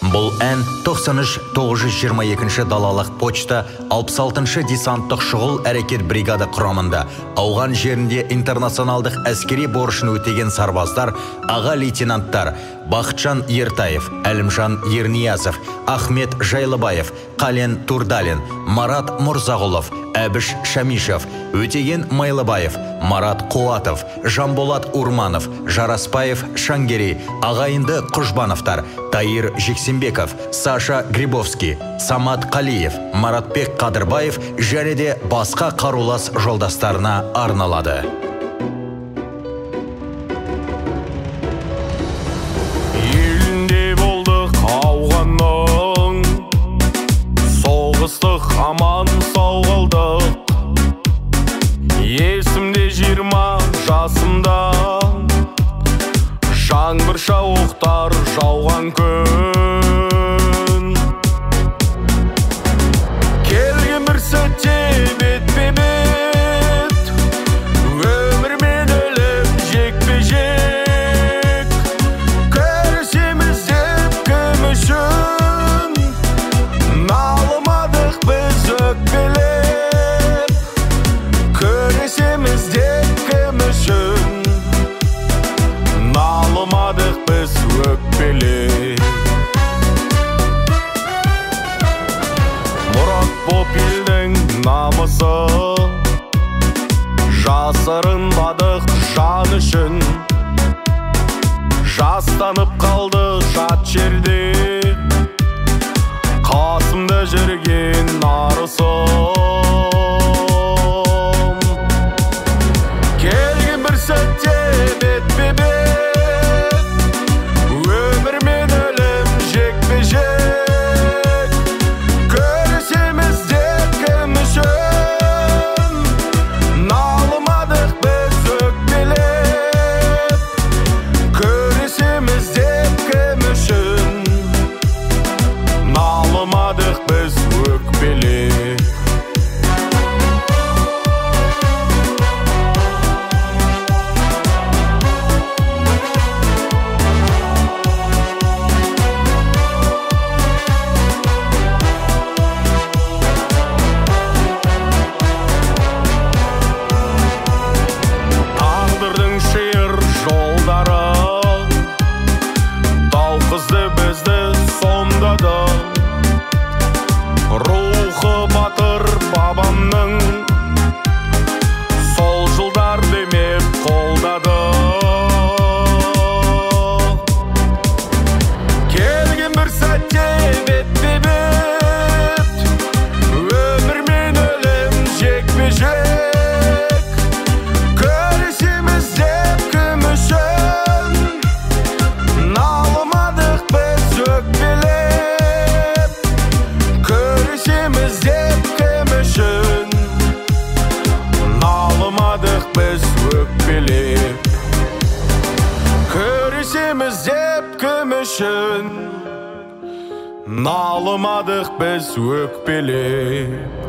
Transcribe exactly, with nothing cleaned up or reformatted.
Бұл ән тоқсан үш тоғыз жүз жиырма екінші далалық почта алпыс алтыншы десанттық шұғыл әрекет бригада құрамында ауған жерінде интернационалдық әскери борышын өтеген сарбаздар, аға лейтенанттар Бақытжан Ертаев, Әлімжан Ерниязов, Ахмет Жайлыбаев, Қален Турдалин, Марат Мұрзағұлов, Әбіш Шамишев, Өтеген Майлыбаев, Марат Қуатов, Жанболат Урманов, Жараспаев Шангерей, ағайынды Құжбановтар, Таир Жексенбеков, Саша Грибовский, Самат Қалиев, Маратбек Қадырбаев және де басқа қарулас жолдастарына арналады. Елінде болды қауғанның, соғыстық аман сау қалдық. Есімде жиырма жасымда жаңбыр шауықтар жауған күн. Келген бір сәтте бетпе-бет, өмір мен өлім жекпе-жек. Көрісеміз деп кім үшін, налымадық біз өкпелеп. Көрісеміз деп кім үшін, налымадық біз өкпелеп. Мұрат боп елдің намысы, жасырынбадық жан үшін. Жастанып қалды жат жерде, қасымда жүрген нарысым. Келген бір сәтте бетпе-бет, өмір мен өлім жекпе-жек. Көрісеміз деп кім үшін, налымадық біз өкпелеп. Көрісеміз деп кім үшін, налымадық біз өкпелеп. Тағдырдың шиыр жолдары тау қызды бізді сомдады. Рухы батыр бабамның сол жылдар демеп қолдады. Келген бір сәтте бетпе-бет, өмір мен өлім жекпе-жек. Көрісеміз деп кім үшін, налымадық біз өкпелеп. Көрісеміз деп кім үшін, налымадық біз өкпелеп. Көрісеміз деп кім үшін, налымадық біз өкпелеп.